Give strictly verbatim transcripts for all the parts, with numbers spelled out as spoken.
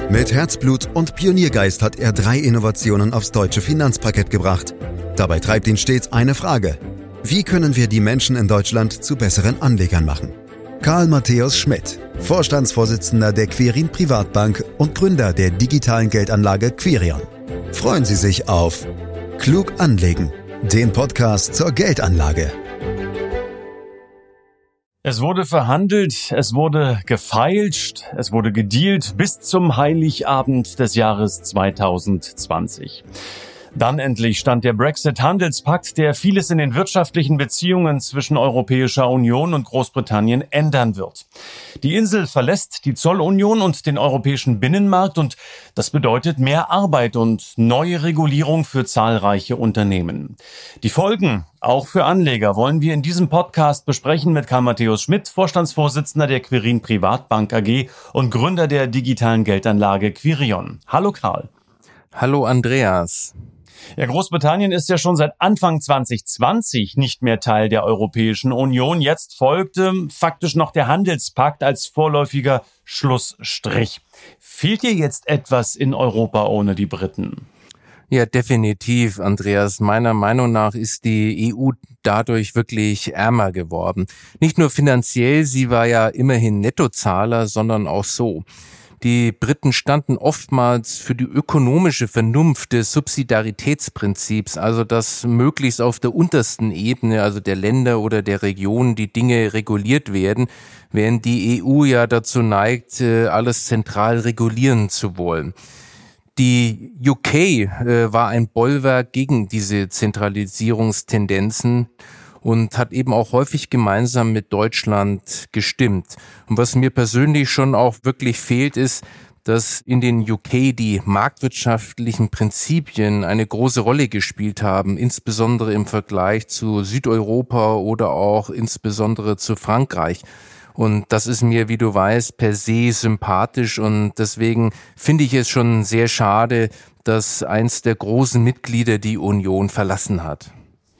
Mit Herzblut und Pioniergeist hat er drei Innovationen aufs deutsche Finanzparkett gebracht. Dabei treibt ihn stets eine Frage: Wie können wir die Menschen in Deutschland zu besseren Anlegern machen? Karl Matthäus Schmidt, Vorstandsvorsitzender der Quirin Privatbank und Gründer der digitalen Geldanlage Quirion. Freuen Sie sich auf Klug anlegen, den Podcast zur Geldanlage. Es wurde verhandelt, es wurde gefeilscht, es wurde gedealt bis zum Heiligabend des Jahres zwanzig zwanzig. Dann endlich stand der Brexit-Handelspakt, der vieles in den wirtschaftlichen Beziehungen zwischen Europäischer Union und Großbritannien ändern wird. Die Insel verlässt die Zollunion und den europäischen Binnenmarkt, und das bedeutet mehr Arbeit und neue Regulierung für zahlreiche Unternehmen. Die Folgen, auch für Anleger, wollen wir in diesem Podcast besprechen mit Karl Matthäus Schmidt, Vorstandsvorsitzender der Quirin Privatbank A G und Gründer der digitalen Geldanlage Quirion. Hallo Karl. Hallo Andreas. Ja, Großbritannien ist ja schon seit Anfang zwanzig zwanzig nicht mehr Teil der Europäischen Union. Jetzt folgte faktisch noch der Handelspakt als vorläufiger Schlussstrich. Fehlt dir jetzt etwas in Europa ohne die Briten? Ja, definitiv, Andreas. Meiner Meinung nach ist die E U dadurch wirklich ärmer geworden. Nicht nur finanziell, sie war ja immerhin Nettozahler, sondern auch so. Die Briten standen oftmals für die ökonomische Vernunft des Subsidiaritätsprinzips, also dass möglichst auf der untersten Ebene, also der Länder oder der Regionen, die Dinge reguliert werden, während die E U ja dazu neigt, alles zentral regulieren zu wollen. Die U K äh, war ein Bollwerk gegen diese Zentralisierungstendenzen und hat eben auch häufig gemeinsam mit Deutschland gestimmt. Und was mir persönlich schon auch wirklich fehlt, ist, dass in den U K die marktwirtschaftlichen Prinzipien eine große Rolle gespielt haben, insbesondere im Vergleich zu Südeuropa oder auch insbesondere zu Frankreich. Und das ist mir, wie du weißt, per se sympathisch, und deswegen finde ich es schon sehr schade, dass eins der großen Mitglieder die Union verlassen hat.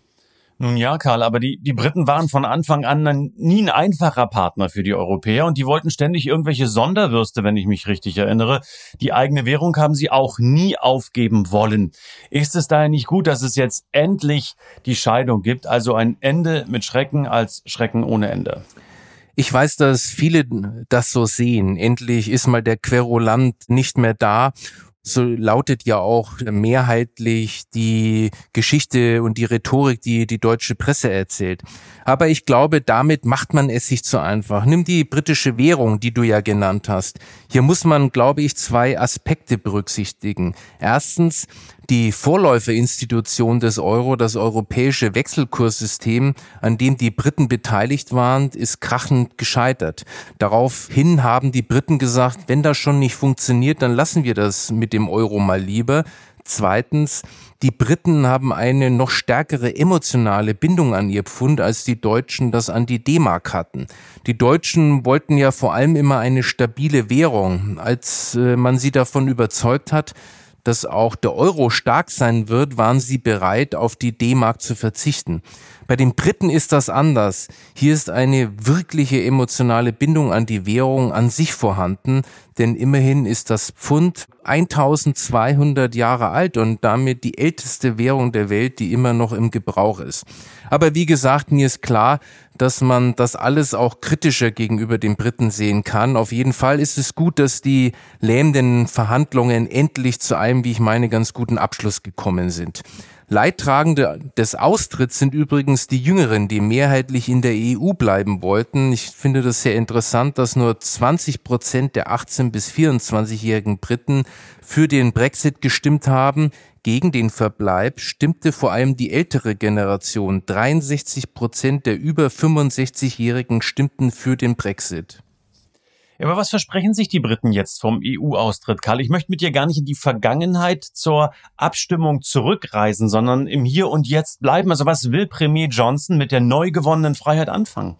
Nun ja, Karl, aber die, die Briten waren von Anfang an nie ein einfacher Partner für die Europäer, und die wollten ständig irgendwelche Sonderwürste, wenn ich mich richtig erinnere. Die eigene Währung haben sie auch nie aufgeben wollen. Ist es daher nicht gut, dass es jetzt endlich die Scheidung gibt, also ein Ende mit Schrecken als Schrecken ohne Ende? Ich weiß, dass viele das so sehen. Endlich ist mal der Querulant nicht mehr da. So lautet ja auch mehrheitlich die Geschichte und die Rhetorik, die die deutsche Presse erzählt. Aber ich glaube, damit macht man es sich zu einfach. Nimm die britische Währung, die du ja genannt hast. Hier muss man, glaube ich, zwei Aspekte berücksichtigen. Erstens, die Vorläuferinstitution des Euro, das europäische Wechselkurssystem, an dem die Briten beteiligt waren, ist krachend gescheitert. Daraufhin haben die Briten gesagt, wenn das schon nicht funktioniert, dann lassen wir das mit dem Euro mal lieber. Zweitens, die Briten haben eine noch stärkere emotionale Bindung an ihr Pfund, als die Deutschen das an die D-Mark hatten. Die Deutschen wollten ja vor allem immer eine stabile Währung. Als äh, man sie davon überzeugt hat, dass auch der Euro stark sein wird, waren sie bereit, auf die D-Mark zu verzichten. Bei den Briten ist das anders. Hier ist eine wirkliche emotionale Bindung an die Währung an sich vorhanden, denn immerhin ist das Pfund eintausendzweihundert Jahre alt und damit die älteste Währung der Welt, die immer noch im Gebrauch ist. Aber wie gesagt, mir ist klar, dass man das alles auch kritischer gegenüber den Briten sehen kann. Auf jeden Fall ist es gut, dass die lähmenden Verhandlungen endlich zu einem, wie ich meine, ganz guten Abschluss gekommen sind. Leidtragende des Austritts sind übrigens die Jüngeren, die mehrheitlich in der E U bleiben wollten. Ich finde das sehr interessant, dass nur zwanzig Prozent der achtzehn- bis vierundzwanzigjährigen Briten für den Brexit gestimmt haben. Gegen den Verbleib stimmte vor allem die ältere Generation. dreiundsechzig Prozent der über fünfundsechzigjährigen stimmten für den Brexit. Ja, aber was versprechen sich die Briten jetzt vom E U-Austritt, Karl? Ich möchte mit dir gar nicht in die Vergangenheit zur Abstimmung zurückreisen, sondern im Hier und Jetzt bleiben. Also was will Premier Johnson mit der neu gewonnenen Freiheit anfangen?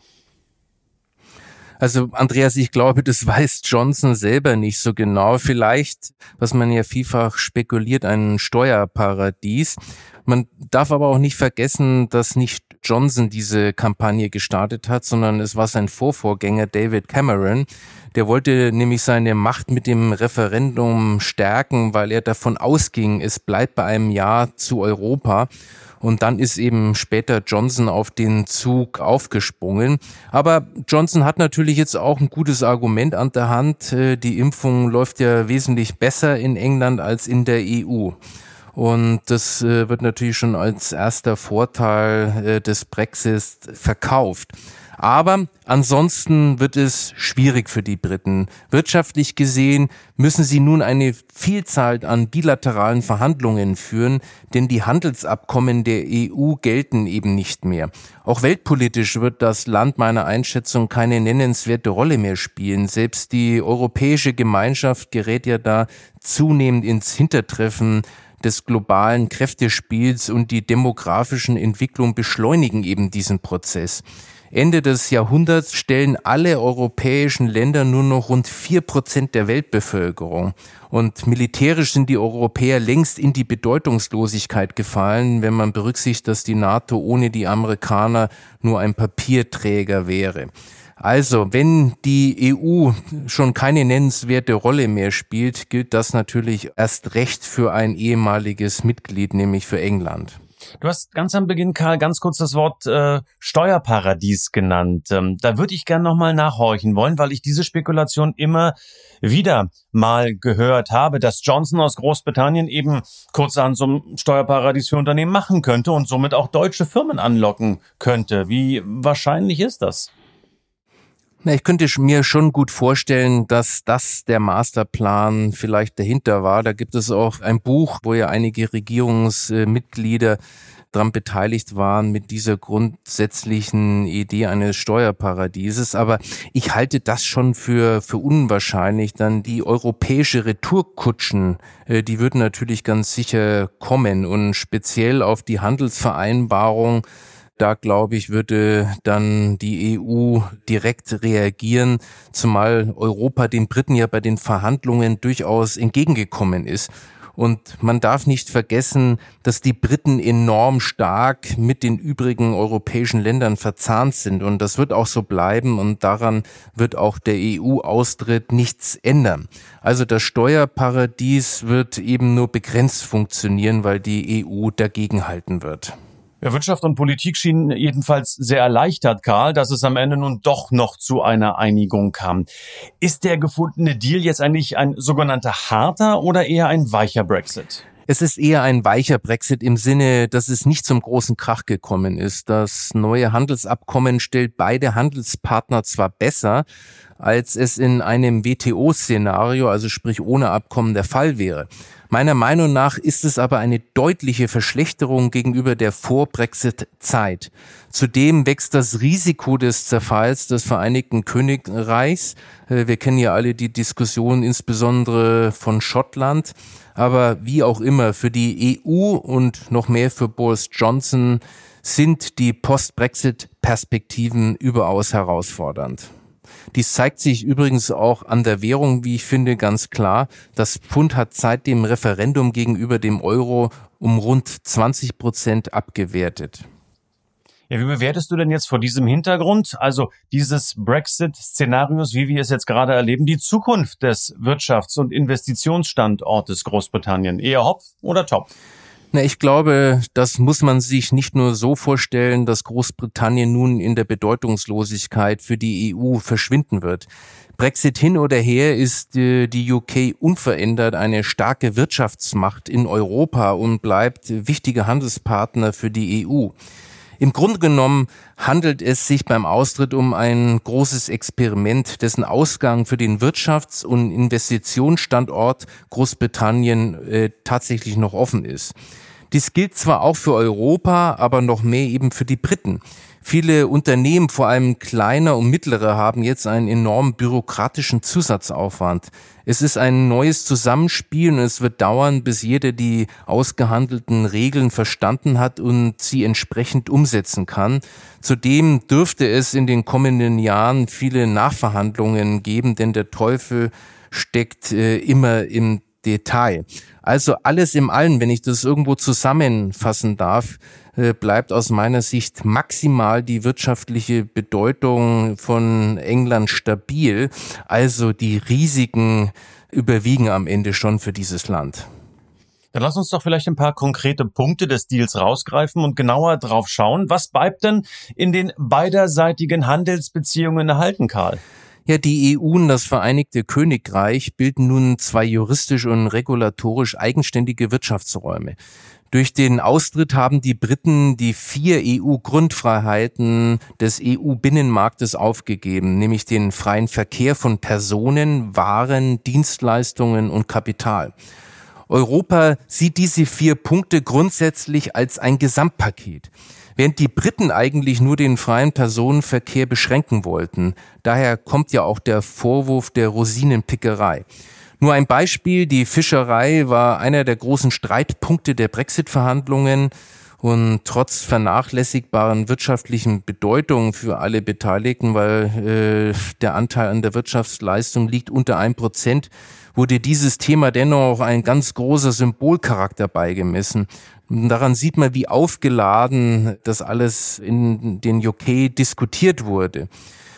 Also Andreas, ich glaube, das weiß Johnson selber nicht so genau. Vielleicht, was man ja vielfach spekuliert, ein Steuerparadies. Man darf aber auch nicht vergessen, dass nicht Johnson diese Kampagne gestartet hat, sondern es war sein Vorvorgänger David Cameron. Der wollte nämlich seine Macht mit dem Referendum stärken, weil er davon ausging, es bleibt bei einem Ja zu Europa. Und dann ist eben später Johnson auf den Zug aufgesprungen. Aber Johnson hat natürlich jetzt auch ein gutes Argument an der Hand. Die Impfung läuft ja wesentlich besser in England als in der E U. Und das wird natürlich schon als erster Vorteil des Brexits verkauft. Aber ansonsten wird es schwierig für die Briten. Wirtschaftlich gesehen müssen sie nun eine Vielzahl an bilateralen Verhandlungen führen, denn die Handelsabkommen der E U gelten eben nicht mehr. Auch weltpolitisch wird das Land meiner Einschätzung keine nennenswerte Rolle mehr spielen. Selbst die europäische Gemeinschaft gerät ja da zunehmend ins Hintertreffen des globalen Kräftespiels und die demografischen Entwicklungen beschleunigen eben diesen Prozess. Ende des Jahrhunderts stellen alle europäischen Länder nur noch rund vier Prozent der Weltbevölkerung. Und militärisch sind die Europäer längst in die Bedeutungslosigkeit gefallen, wenn man berücksichtigt, dass die NATO ohne die Amerikaner nur ein Papierträger wäre. Also, wenn die E U schon keine nennenswerte Rolle mehr spielt, gilt das natürlich erst recht für ein ehemaliges Mitglied, nämlich für England. Du hast ganz am Beginn, Karl, ganz kurz das Wort äh, Steuerparadies genannt. Ähm, da würde ich gerne nochmal nachhorchen wollen, weil ich diese Spekulation immer wieder mal gehört habe, dass Johnson aus Großbritannien eben kurzerhand so ein Steuerparadies für Unternehmen machen könnte und somit auch deutsche Firmen anlocken könnte. Wie wahrscheinlich ist das? Na, ich könnte mir schon gut vorstellen, dass das der Masterplan vielleicht dahinter war. Da gibt es auch ein Buch, wo ja einige Regierungsmitglieder daran beteiligt waren mit dieser grundsätzlichen Idee eines Steuerparadieses. Aber ich halte das schon für, für unwahrscheinlich. Dann die europäische Retourkutschen, die würden natürlich ganz sicher kommen und speziell auf die Handelsvereinbarung. Da, glaube ich, würde dann die E U direkt reagieren, zumal Europa den Briten ja bei den Verhandlungen durchaus entgegengekommen ist. Und man darf nicht vergessen, dass die Briten enorm stark mit den übrigen europäischen Ländern verzahnt sind. Und das wird auch so bleiben und daran wird auch der E U-Austritt nichts ändern. Also das Steuerparadies wird eben nur begrenzt funktionieren, weil die E U dagegenhalten wird. Ja, Wirtschaft und Politik schienen jedenfalls sehr erleichtert, Karl, dass es am Ende nun doch noch zu einer Einigung kam. Ist der gefundene Deal jetzt eigentlich ein sogenannter harter oder eher ein weicher Brexit? Es ist eher ein weicher Brexit im Sinne, dass es nicht zum großen Krach gekommen ist. Das neue Handelsabkommen stellt beide Handelspartner zwar besser, als es in einem W T O-Szenario, also sprich ohne Abkommen, der Fall wäre. Meiner Meinung nach ist es aber eine deutliche Verschlechterung gegenüber der Vor-Brexit-Zeit. Zudem wächst das Risiko des Zerfalls des Vereinigten Königreichs. Wir kennen ja alle die Diskussion insbesondere von Schottland. Aber wie auch immer, für die E U und noch mehr für Boris Johnson sind die Post-Brexit-Perspektiven überaus herausfordernd. Dies zeigt sich übrigens auch an der Währung, wie ich finde, ganz klar. Das Pfund hat seit dem Referendum gegenüber dem Euro um rund zwanzig Prozent abgewertet. Ja, wie bewertest du denn jetzt vor diesem Hintergrund, also dieses Brexit-Szenarios, wie wir es jetzt gerade erleben, die Zukunft des Wirtschafts- und Investitionsstandortes Großbritannien? Eher hopp oder top? Na, ich glaube, das muss man sich nicht nur so vorstellen, dass Großbritannien nun in der Bedeutungslosigkeit für die E U verschwinden wird. Brexit hin oder her ist äh, die U K unverändert eine starke Wirtschaftsmacht in Europa und bleibt wichtiger Handelspartner für die E U. Im Grunde genommen handelt es sich beim Austritt um ein großes Experiment, dessen Ausgang für den Wirtschafts- und Investitionsstandort Großbritannien äh, tatsächlich noch offen ist. Dies gilt zwar auch für Europa, aber noch mehr eben für die Briten. Viele Unternehmen, vor allem kleiner und mittlere, haben jetzt einen enormen bürokratischen Zusatzaufwand. Es ist ein neues Zusammenspiel und es wird dauern, bis jeder die ausgehandelten Regeln verstanden hat und sie entsprechend umsetzen kann. Zudem dürfte es in den kommenden Jahren viele Nachverhandlungen geben, denn der Teufel steckt äh, immer im Detail. Also alles im Allen, wenn ich das irgendwo zusammenfassen darf, bleibt aus meiner Sicht maximal die wirtschaftliche Bedeutung von England stabil. Also die Risiken überwiegen am Ende schon für dieses Land. Dann lass uns doch vielleicht ein paar konkrete Punkte des Deals rausgreifen und genauer drauf schauen. Was bleibt denn in den beiderseitigen Handelsbeziehungen erhalten, Karl? Ja, die E U und das Vereinigte Königreich bilden nun zwei juristisch und regulatorisch eigenständige Wirtschaftsräume. Durch den Austritt haben die Briten die vier E U-Grundfreiheiten des E U-Binnenmarktes aufgegeben, nämlich den freien Verkehr von Personen, Waren, Dienstleistungen und Kapital. Europa sieht diese vier Punkte grundsätzlich als ein Gesamtpaket, während die Briten eigentlich nur den freien Personenverkehr beschränken wollten. Daher kommt ja auch der Vorwurf der Rosinenpickerei. Nur ein Beispiel, die Fischerei war einer der großen Streitpunkte der Brexit-Verhandlungen und trotz vernachlässigbaren wirtschaftlichen Bedeutung für alle Beteiligten, weil äh, der Anteil an der Wirtschaftsleistung liegt unter ein Prozent, wurde dieses Thema dennoch ein ganz großer Symbolcharakter beigemessen. Und daran sieht man, wie aufgeladen das alles in den U K diskutiert wurde.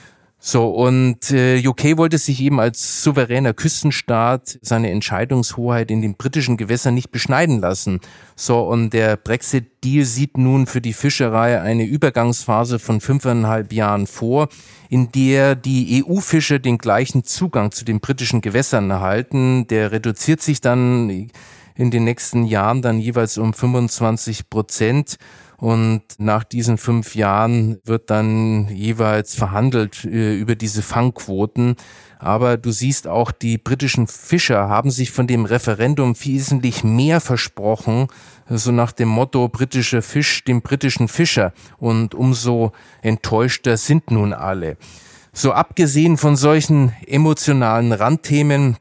So, und äh, U K wollte sich eben als souveräner Küstenstaat seine Entscheidungshoheit in den britischen Gewässern nicht beschneiden lassen. So, und der Brexit-Deal sieht nun für die Fischerei eine Übergangsphase von fünfeinhalb Jahren vor, in der die E U-Fischer den gleichen Zugang zu den britischen Gewässern erhalten. Der reduziert sich dann in den nächsten Jahren dann jeweils um fünfundzwanzig Prozent. Und nach diesen fünf Jahren wird dann jeweils verhandelt äh, über diese Fangquoten. Aber du siehst auch, die britischen Fischer haben sich von dem Referendum wesentlich mehr versprochen, so nach dem Motto, britischer Fisch dem britischen Fischer. Und umso enttäuschter sind nun alle. So abgesehen von solchen emotionalen Randthemen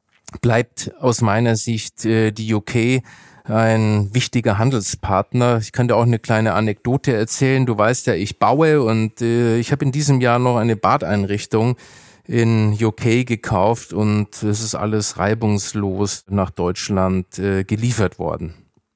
bleibt aus meiner Sicht äh, die U K ein wichtiger Handelspartner. Ich kann dir auch eine kleine Anekdote erzählen. Du weißt ja, ich baue und äh, ich habe in diesem Jahr noch eine Badeinrichtung in U K gekauft und es ist alles reibungslos nach Deutschland äh, geliefert worden.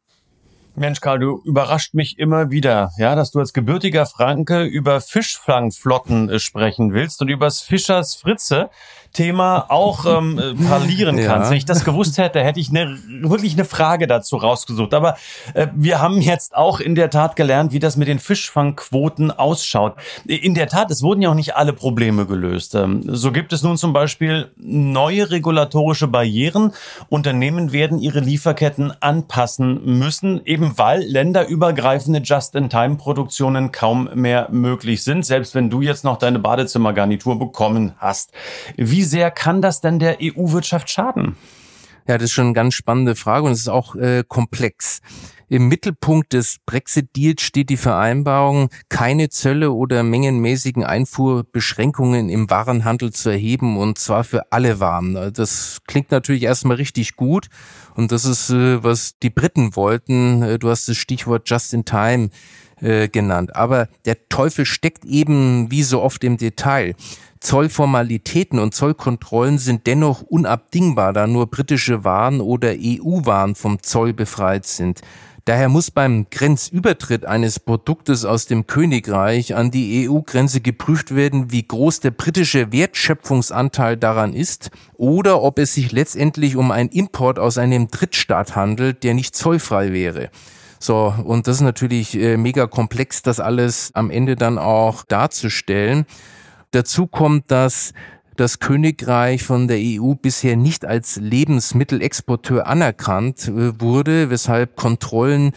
Mensch, Karl, du überrascht mich immer wieder, ja, dass du als gebürtiger Franke über Fischfangflotten äh, sprechen willst und übers Fischers Fritze Thema auch ähm, parlieren kannst. Ja. Wenn ich das gewusst hätte, hätte ich eine, wirklich eine Frage dazu rausgesucht. Aber äh, wir haben jetzt auch in der Tat gelernt, wie das mit den Fischfangquoten ausschaut. In der Tat, es wurden ja auch nicht alle Probleme gelöst. Ähm, so gibt es nun zum Beispiel neue regulatorische Barrieren. Unternehmen werden ihre Lieferketten anpassen müssen, eben weil länderübergreifende Just-in-Time-Produktionen kaum mehr möglich sind, selbst wenn du jetzt noch deine Badezimmergarnitur bekommen hast. Wie Wie sehr kann das denn der E U-Wirtschaft schaden? Ja, das ist schon eine ganz spannende Frage und es ist auch äh, komplex. Im Mittelpunkt des Brexit-Deals steht die Vereinbarung, keine Zölle oder mengenmäßigen Einfuhrbeschränkungen im Warenhandel zu erheben, und zwar für alle Waren. Das klingt natürlich erstmal richtig gut und das ist, äh, was die Briten wollten. Du hast das Stichwort Just-in-Time äh, genannt. Aber der Teufel steckt eben wie so oft im Detail. Zollformalitäten und Zollkontrollen sind dennoch unabdingbar, da nur britische Waren oder E U-Waren vom Zoll befreit sind. Daher muss beim Grenzübertritt eines Produktes aus dem Königreich an die E U-Grenze geprüft werden, wie groß der britische Wertschöpfungsanteil daran ist oder ob es sich letztendlich um einen Import aus einem Drittstaat handelt, der nicht zollfrei wäre. So, und das ist natürlich äh, mega komplex, das alles am Ende dann auch darzustellen. Dazu kommt, dass das Königreich von der E U bisher nicht als Lebensmittelexporteur anerkannt wurde, weshalb Kontrollen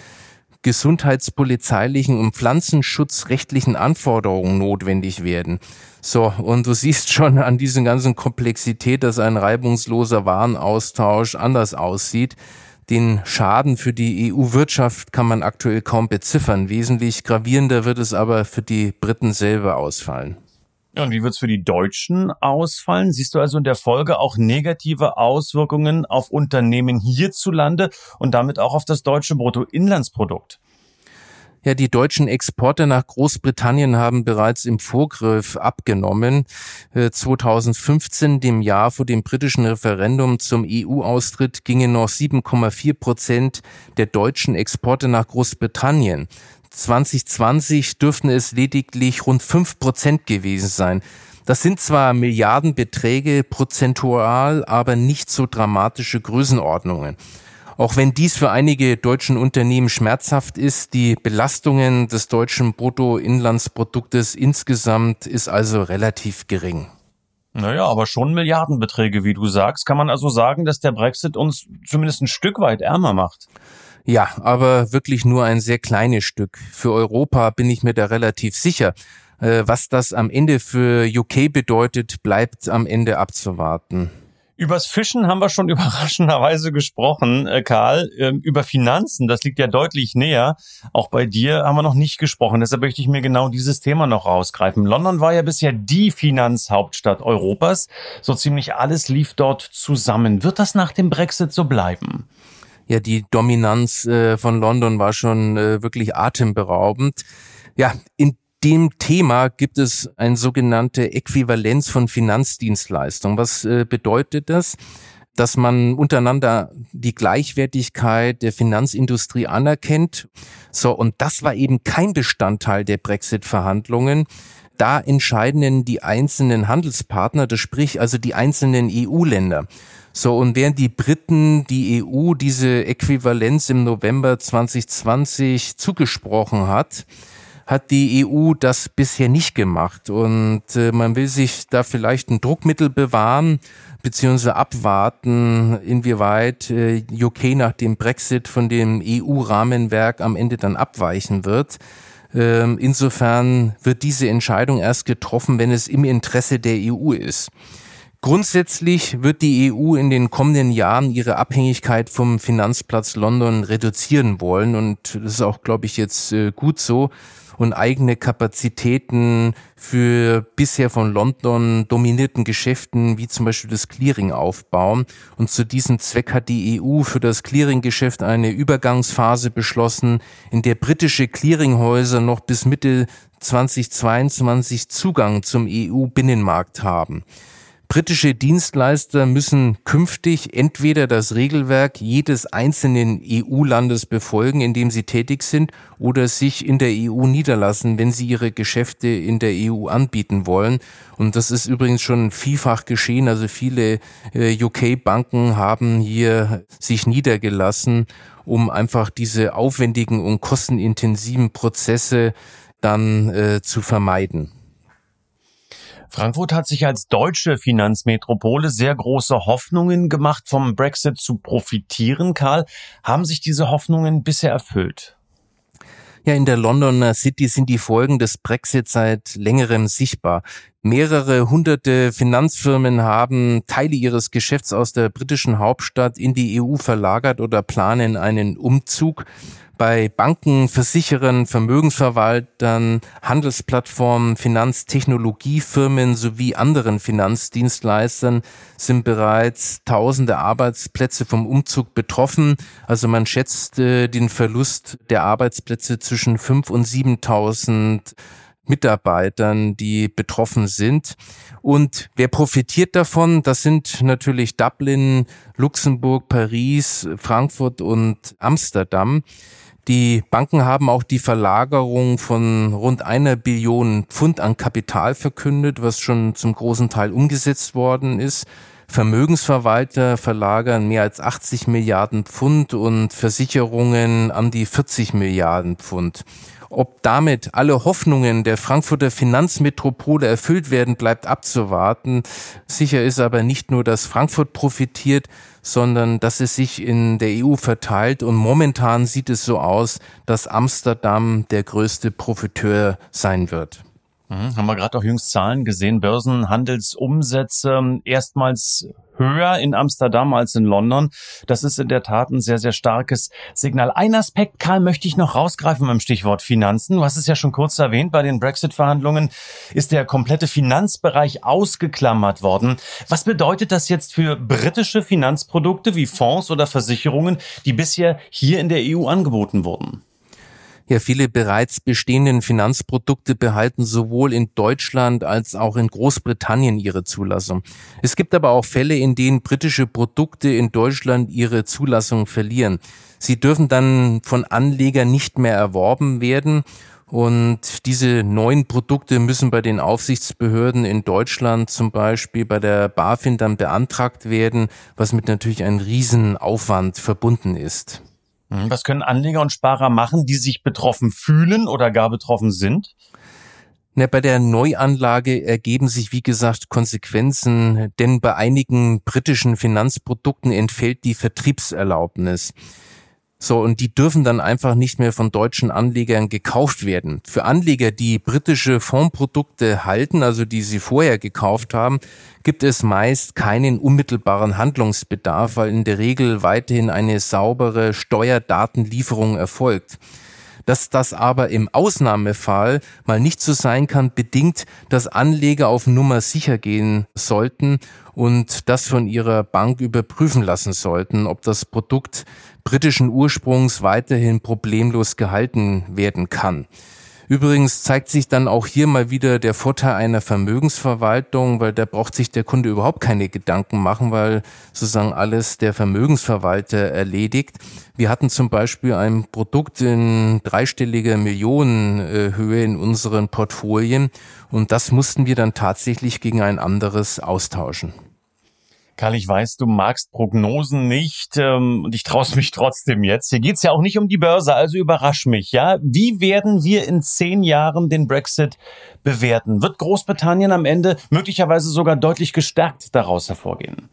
gesundheitspolizeilichen und pflanzenschutzrechtlichen Anforderungen notwendig werden. So, und du siehst schon an dieser ganzen Komplexität, dass ein reibungsloser Warenaustausch anders aussieht. Den Schaden für die E U-Wirtschaft kann man aktuell kaum beziffern. Wesentlich gravierender wird es aber für die Briten selber ausfallen. Ja, und wie wird's für die Deutschen ausfallen? Siehst du also in der Folge auch negative Auswirkungen auf Unternehmen hierzulande und damit auch auf das deutsche Bruttoinlandsprodukt? Ja, die deutschen Exporte nach Großbritannien haben bereits im Vorgriff abgenommen. zweitausendfünfzehn, dem Jahr vor dem britischen Referendum zum E U-Austritt, gingen noch sieben Komma vier Prozent der deutschen Exporte nach Großbritannien. zwanzig zwanzig dürften es lediglich rund fünf Prozent gewesen sein. Das sind zwar Milliardenbeträge prozentual, aber nicht so dramatische Größenordnungen. Auch wenn dies für einige deutschen Unternehmen schmerzhaft ist, die Belastungen des deutschen Bruttoinlandsproduktes insgesamt ist also relativ gering. Naja, aber schon Milliardenbeträge, wie du sagst. Kann man also sagen, dass der Brexit uns zumindest ein Stück weit ärmer macht? Ja, aber wirklich nur ein sehr kleines Stück. Für Europa bin ich mir da relativ sicher. Was das am Ende für U K bedeutet, bleibt am Ende abzuwarten. Übers Fischen haben wir schon überraschenderweise gesprochen, Karl. Über Finanzen, das liegt ja deutlich näher. Auch bei dir haben wir noch nicht gesprochen. Deshalb möchte ich mir genau dieses Thema noch rausgreifen. London war ja bisher die Finanzhauptstadt Europas. So ziemlich alles lief dort zusammen. Wird das nach dem Brexit so bleiben? Ja, die Dominanz äh, von London war schon äh, wirklich atemberaubend. Ja, in dem Thema gibt es eine sogenannte Äquivalenz von Finanzdienstleistungen. Was äh, bedeutet das? Dass man untereinander die Gleichwertigkeit der Finanzindustrie anerkennt. So, und das war eben kein Bestandteil der Brexit-Verhandlungen. Da entscheiden die einzelnen Handelspartner, das sprich also die einzelnen E U-Länder. So, und während die Briten die E U diese Äquivalenz im November zwanzig zwanzig zugesprochen hat, hat die E U das bisher nicht gemacht. Und äh, man will sich da vielleicht ein Druckmittel bewahren, beziehungsweise abwarten, inwieweit äh, U K nach dem Brexit von dem E U-Rahmenwerk am Ende dann abweichen wird. Ähm, insofern wird diese Entscheidung erst getroffen, wenn es im Interesse der E U ist. Grundsätzlich wird die E U in den kommenden Jahren ihre Abhängigkeit vom Finanzplatz London reduzieren wollen. Und das ist auch, glaube ich, jetzt äh, gut so. Und eigene Kapazitäten für bisher von London dominierten Geschäften, wie zum Beispiel das Clearing, aufbauen. Und zu diesem Zweck hat die E U für das Clearinggeschäft eine Übergangsphase beschlossen, in der britische Clearinghäuser noch bis Mitte zweitausendzweiundzwanzig Zugang zum E U-Binnenmarkt haben. Britische Dienstleister müssen künftig entweder das Regelwerk jedes einzelnen E U-Landes befolgen, in dem sie tätig sind, oder sich in der E U niederlassen, wenn sie ihre Geschäfte in der E U anbieten wollen. Und das ist übrigens schon vielfach geschehen. Also viele äh, U K-Banken haben hier sich niedergelassen, um einfach diese aufwendigen und kostenintensiven Prozesse dann äh, zu vermeiden. Frankfurt hat sich als deutsche Finanzmetropole sehr große Hoffnungen gemacht, vom Brexit zu profitieren. Karl, haben sich diese Hoffnungen bisher erfüllt? Ja, in der Londoner City sind die Folgen des Brexit seit längerem sichtbar. Mehrere hunderte Finanzfirmen haben Teile ihres Geschäfts aus der britischen Hauptstadt in die E U verlagert oder planen einen Umzug. Bei Banken, Versicherern, Vermögensverwaltern, Handelsplattformen, Finanztechnologiefirmen sowie anderen Finanzdienstleistern sind bereits tausende Arbeitsplätze vom Umzug betroffen. Also man schätzt äh, den Verlust der Arbeitsplätze zwischen fünftausend und siebentausend Mitarbeitern, die betroffen sind. Und wer profitiert davon? Das sind natürlich Dublin, Luxemburg, Paris, Frankfurt und Amsterdam. Die Banken haben auch die Verlagerung von rund einer Billion Pfund an Kapital verkündet, was schon zum großen Teil umgesetzt worden ist. Vermögensverwalter verlagern mehr als achtzig Milliarden Pfund und Versicherungen an die vierzig Milliarden Pfund. Ob damit alle Hoffnungen der Frankfurter Finanzmetropole erfüllt werden, bleibt abzuwarten. Sicher ist aber nicht nur, dass Frankfurt profitiert, sondern dass es sich in der E U verteilt. Und momentan sieht es so aus, dass Amsterdam der größte Profiteur sein wird. Mhm, haben wir gerade auch jüngst Zahlen gesehen, Börsenhandelsumsätze erstmals höher in Amsterdam als in London. Das ist in der Tat ein sehr, sehr starkes Signal. Ein Aspekt, Karl, möchte ich noch rausgreifen beim Stichwort Finanzen. Du hast es ja schon kurz erwähnt, bei den Brexit-Verhandlungen ist der komplette Finanzbereich ausgeklammert worden. Was bedeutet das jetzt für britische Finanzprodukte wie Fonds oder Versicherungen, die bisher hier in der E U angeboten wurden? Ja, viele bereits bestehenden Finanzprodukte behalten sowohl in Deutschland als auch in Großbritannien ihre Zulassung. Es gibt aber auch Fälle, in denen britische Produkte in Deutschland ihre Zulassung verlieren. Sie dürfen dann von Anlegern nicht mehr erworben werden. Und diese neuen Produkte müssen bei den Aufsichtsbehörden in Deutschland, zum Beispiel bei der BaFin, dann beantragt werden, was mit natürlich einem Riesenaufwand verbunden ist. Was können Anleger und Sparer machen, die sich betroffen fühlen oder gar betroffen sind? Na, bei der Neuanlage ergeben sich, wie gesagt, Konsequenzen, denn bei einigen britischen Finanzprodukten entfällt die Vertriebserlaubnis. So, und die dürfen dann einfach nicht mehr von deutschen Anlegern gekauft werden. Für Anleger, die britische Fondsprodukte halten, also die sie vorher gekauft haben, gibt es meist keinen unmittelbaren Handlungsbedarf, weil in der Regel weiterhin eine saubere Steuerdatenlieferung erfolgt. Dass das aber im Ausnahmefall mal nicht so sein kann, bedingt, dass Anleger auf Nummer sicher gehen sollten und das von ihrer Bank überprüfen lassen sollten, ob das Produkt britischen Ursprungs weiterhin problemlos gehalten werden kann. Übrigens zeigt sich dann auch hier mal wieder der Vorteil einer Vermögensverwaltung, weil da braucht sich der Kunde überhaupt keine Gedanken machen, weil sozusagen alles der Vermögensverwalter erledigt. Wir hatten zum Beispiel ein Produkt in dreistelliger Millionenhöhe in unseren Portfolien und das mussten wir dann tatsächlich gegen ein anderes austauschen. Karl, ich weiß, du magst Prognosen nicht ähm, und ich traue mich trotzdem jetzt. Hier geht's ja auch nicht um die Börse, also überrasch mich, ja? Wie werden wir in zehn Jahren den Brexit bewerten? Wird Großbritannien am Ende möglicherweise sogar deutlich gestärkt daraus hervorgehen?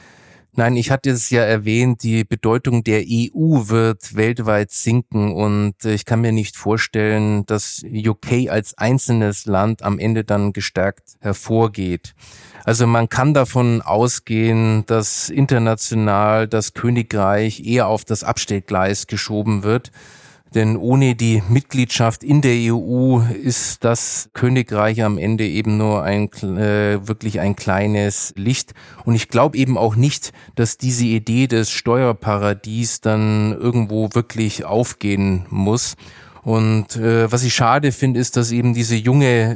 Nein, ich hatte es ja erwähnt, die Bedeutung der E U wird weltweit sinken und ich kann mir nicht vorstellen, dass U K als einzelnes Land am Ende dann gestärkt hervorgeht. Also man kann davon ausgehen, dass international das Königreich eher auf das Abstellgleis geschoben wird. Denn ohne die Mitgliedschaft in der E U ist das Königreich am Ende eben nur ein äh, wirklich ein kleines Licht. Und ich glaube eben auch nicht, dass diese Idee des Steuerparadies dann irgendwo wirklich aufgehen muss. Und äh, was ich schade finde, ist, dass eben diese junge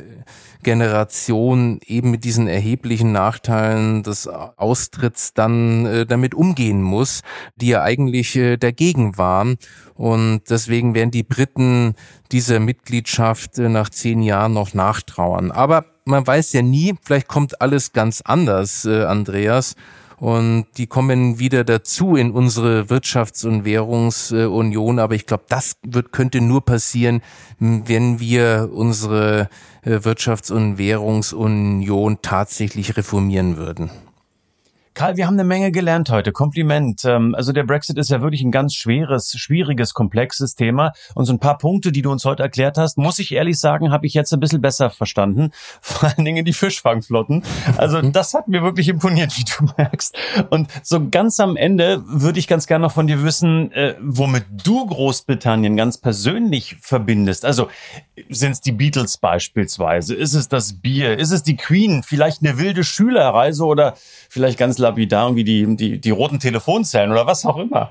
Generation eben mit diesen erheblichen Nachteilen des Austritts dann äh, damit umgehen muss, die ja eigentlich äh, dagegen waren. Und deswegen werden die Briten dieser Mitgliedschaft äh, nach zehn Jahren noch nachtrauern. Aber man weiß ja nie, vielleicht kommt alles ganz anders, äh, Andreas. Und die kommen wieder dazu in unsere Wirtschafts- und Währungsunion. Aber ich glaube, das wird, könnte nur passieren, wenn wir unsere Wirtschafts- und Währungsunion tatsächlich reformieren würden. Karl, wir haben eine Menge gelernt heute. Kompliment. Also der Brexit ist ja wirklich ein ganz schweres, schwieriges, komplexes Thema. Und so ein paar Punkte, die du uns heute erklärt hast, muss ich ehrlich sagen, habe ich jetzt ein bisschen besser verstanden. Vor allen Dingen die Fischfangflotten. Also das hat mir wirklich imponiert, wie du merkst. Und so ganz am Ende würde ich ganz gerne noch von dir wissen, äh, womit du Großbritannien ganz persönlich verbindest. Also sind es die Beatles beispielsweise? Ist es das Bier? Ist es die Queen? Vielleicht eine wilde Schülerreise oder vielleicht ganz lapidar irgendwie die, die, die roten Telefonzellen oder was auch immer.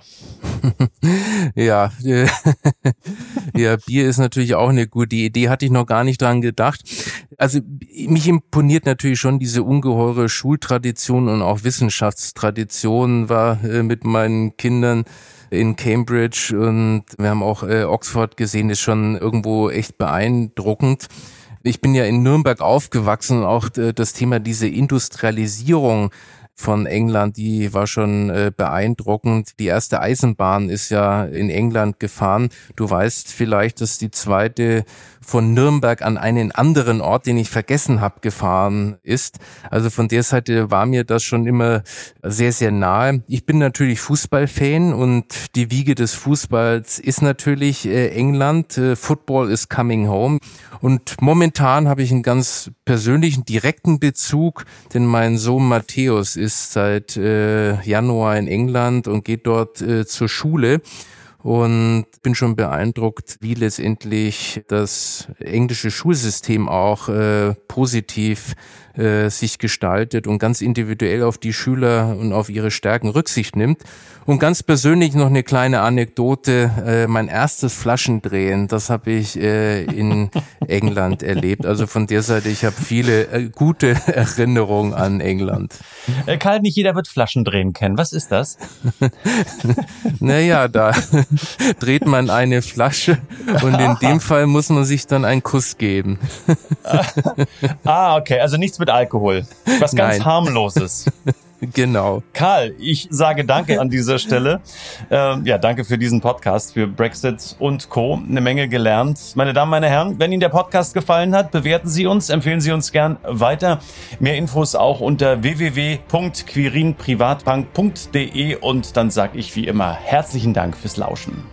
Ja, äh, ja, Bier ist natürlich auch eine gute Idee, hatte ich noch gar nicht dran gedacht. Also mich imponiert natürlich schon diese ungeheure Schultradition und auch Wissenschaftstradition, war äh, mit meinen Kindern in Cambridge und wir haben auch äh, Oxford gesehen, ist schon irgendwo echt beeindruckend. Ich bin ja in Nürnberg aufgewachsen und auch äh, das Thema diese Industrialisierung von England, die war schon äh, beeindruckend. Die erste Eisenbahn ist ja in England gefahren. Du weißt vielleicht, dass die zweite von Nürnberg an einen anderen Ort, den ich vergessen habe, gefahren ist. Also von der Seite war mir das schon immer sehr, sehr nahe. Ich bin natürlich Fußballfan und die Wiege des Fußballs ist natürlich äh, England. Äh, Football is coming home. Und momentan habe ich einen ganz persönlichen, direkten Bezug, denn mein Sohn Matthäus ist seit äh, Januar in England und geht dort äh, zur Schule. Und bin schon beeindruckt, wie letztendlich das englische Schulsystem auch äh, positiv äh, sich gestaltet und ganz individuell auf die Schüler und auf ihre Stärken Rücksicht nimmt. Und ganz persönlich noch eine kleine Anekdote, äh, mein erstes Flaschendrehen, das habe ich äh, in England erlebt. Also von der Seite, ich habe viele äh, gute Erinnerungen an England. Äh, Karl, nicht jeder wird Flaschendrehen kennen. Was ist das? Naja, da dreht man eine Flasche und in dem Fall muss man sich dann einen Kuss geben. Ah, okay, also nichts mit Alkohol. Was ganz Nein. Harmloses. Genau. Karl, ich sage danke an dieser Stelle. Ähm, ja, danke für diesen Podcast, für Brexit und Co. Eine Menge gelernt. Meine Damen, meine Herren, wenn Ihnen der Podcast gefallen hat, bewerten Sie uns, empfehlen Sie uns gern weiter. Mehr Infos auch unter w w w punkt quirin privatbank punkt d e und dann sage ich wie immer herzlichen Dank fürs Lauschen.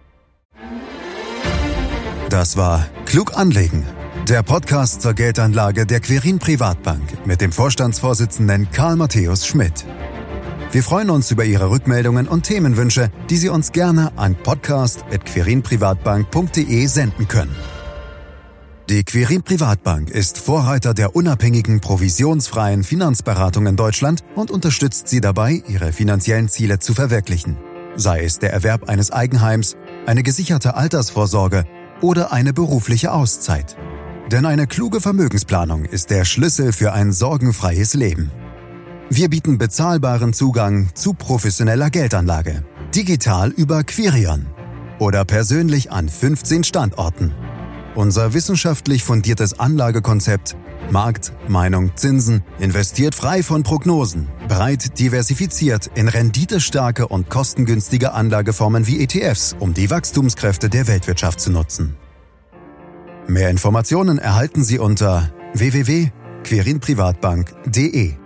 Das war Klug anlegen, der Podcast zur Geldanlage der Quirin Privatbank mit dem Vorstandsvorsitzenden Karl Matthäus Schmidt. Wir freuen uns über Ihre Rückmeldungen und Themenwünsche, die Sie uns gerne an podcast at quirin privatbank punkt d e senden können. Die Quirin Privatbank ist Vorreiter der unabhängigen, provisionsfreien Finanzberatung in Deutschland und unterstützt Sie dabei, Ihre finanziellen Ziele zu verwirklichen. Sei es der Erwerb eines Eigenheims, eine gesicherte Altersvorsorge oder eine berufliche Auszeit. Denn eine kluge Vermögensplanung ist der Schlüssel für ein sorgenfreies Leben. Wir bieten bezahlbaren Zugang zu professioneller Geldanlage, digital über Quirion oder persönlich an fünfzehn Standorten. Unser wissenschaftlich fundiertes Anlagekonzept Markt, Meinung, Zinsen investiert frei von Prognosen, breit diversifiziert in renditestarke und kostengünstige Anlageformen wie E T Fs, um die Wachstumskräfte der Weltwirtschaft zu nutzen. Mehr Informationen erhalten Sie unter w w w punkt quirin privatbank punkt d e.